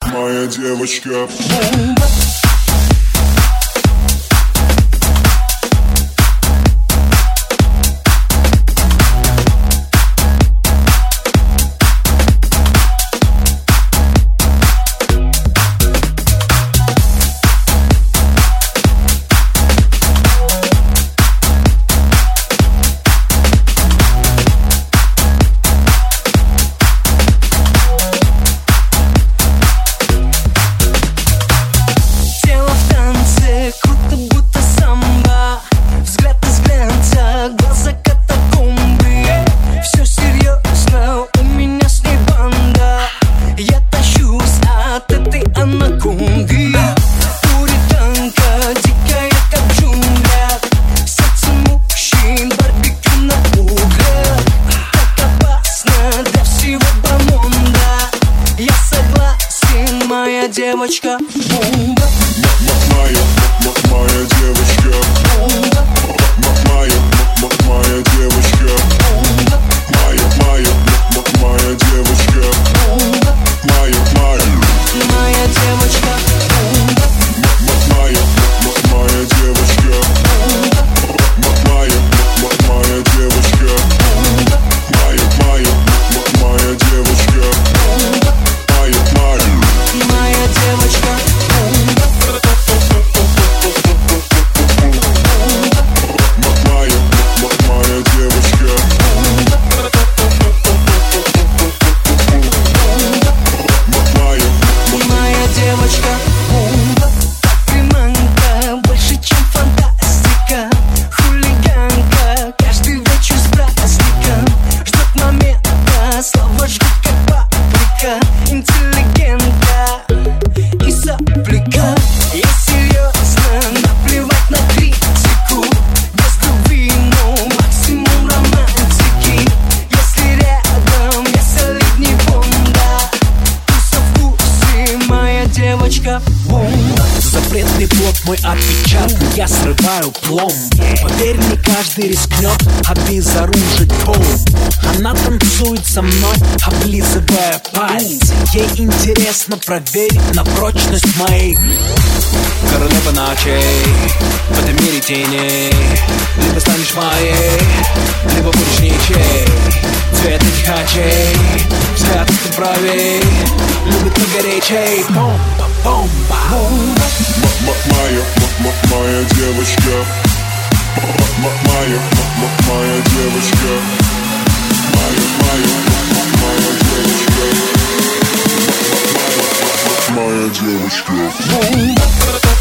моя девочка. Девочка, бомба. Моя девочка, бомба. Моя девочка, бомба. Моя девочка, бомба. Моя девочка, бомба. Моя девочка, бомба. Моя девочка, бомба. Моя девочка, бомба. Моя девочка, бомба. Моя девочка, моя девочка, бомба. Приманка больше, чем фантастика. Хулиганка, каждый вечер с праздником. Ждет момента, слово жгут как паприка. Интеллигентка и сопляка. Я серьезно, наплевать на критику. Без любви, но максимум романтики. Если рядом, я солидней Бонда. Ты со вкусе, моя девочка, бомба. Запретный плод мой отпечатан, я срываю пломб. Поверь, не каждый рискнет обезоружить пол. Она танцует со мной, облизывая пальцы. Ей интересно проверить на прочность моей. Королева ночей, в этом мире теней. Либо станешь моей, либо будешь ничей. Цвет этих очей, взгляд ты правей. Любит на горячей. Бомба, бомба, бомба. Моя девочка, моя девочка, моя девочка, бомба.